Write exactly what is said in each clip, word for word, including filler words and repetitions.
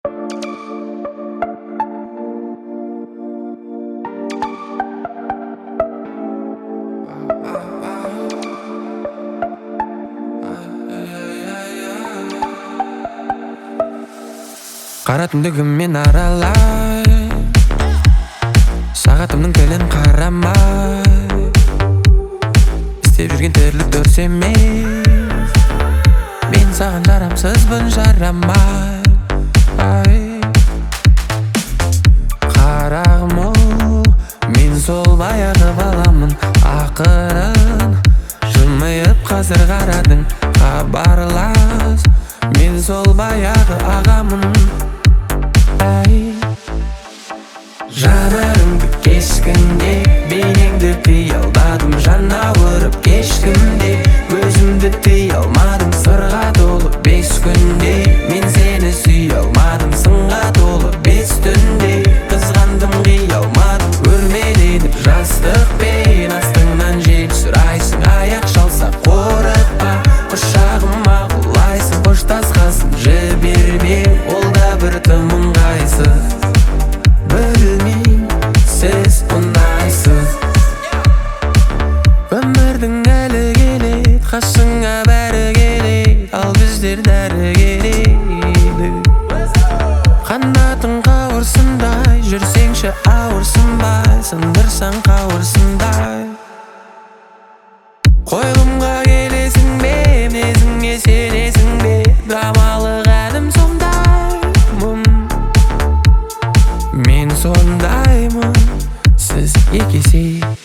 Қара түндігіммен аралай, сағатымның тілін қарамай, істеп жүрген тірлік дұрыс емес. Мен саған жарамсызбын, жарамай. Ай, қарағым-ау, мен сол баяғы баламын. Ақырын жымиып қазір қарадың, хабарлас. Мен сол баяғы ағамын. Ай, жанарыңды кескінде, бейнеңді қиялдадым. Жан ауырып кешкімде, өзімді тый алмадым. Сырға толы бес күнде, мен сені сүй алмадым. Сынға толы бес түнде, қызғандым қия алмадым. Өрмеледіп жастықпен, астыңнан жел сұрайсың. Аяқ шалса қорықпа, құшағыма құлайсың. Қоштасқасын жіберме, ол да бір тым ыңғайсыз. Білмеймін, сіз ұнайсыз. Өмірдің әлі келеді, қасыңа бәрі келеді, ал біздер дәрі келеді. Қанатың қауырсындай, жүрсеңші ауырсынбай, сындырсаң қауырсындай. Қойылымға келесің бе, мінезіңе сенесің бе, драмалық әнім сондаймын. Мен сондаймын, сіз екесе.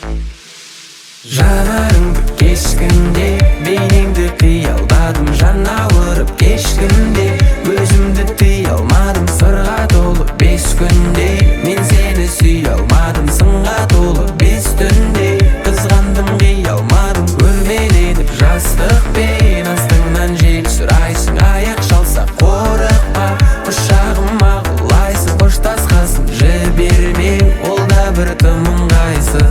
Жанарыңды кескінде, бейнеңді қиялдадым. Жан ауырып кешкімде, өзімді тый алмадым. Сырға толы бес күнде, мен сені сүй алмадым. Сынға толы бес түнде, қызғандым қия алмадым. Өрмеледіп жастықпен, астыңнан жел сұрайсың. Аяқ шалса қорықпа, құшағыма құлайсың. Қоштасқасын жіберме, ол да бір тым ыңғайсыз.